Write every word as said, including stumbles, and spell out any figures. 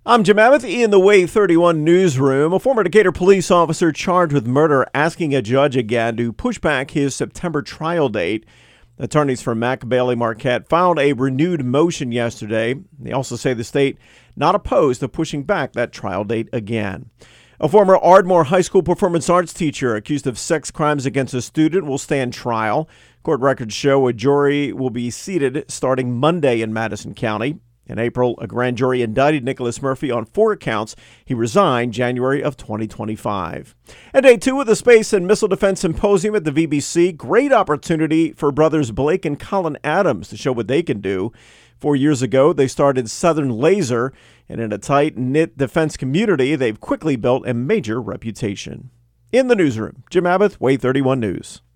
I'm Jim Abbott in the Way thirty-one newsroom. A former Decatur police officer charged with murder asking a judge again to push back his September trial date. Attorneys for Mac Bailey Marquette filed a renewed motion yesterday. They also say the state not opposed to pushing back that trial date again. A former Ardmore High School performance arts teacher accused of sex crimes against a student will stand trial. Court records show a jury will be seated starting Monday in Madison County. In April, a grand jury indicted Nicholas Murphy on four counts. He resigned January of twenty twenty-five. And day two of the Space and Missile Defense Symposium at the V B C. Great opportunity for brothers Blake and Colin Adams to show what they can do. Four years ago, they started Southern Laser, and in a tight-knit defense community, they've quickly built a major reputation. In the newsroom, Jim Abbott, Way thirty-one News.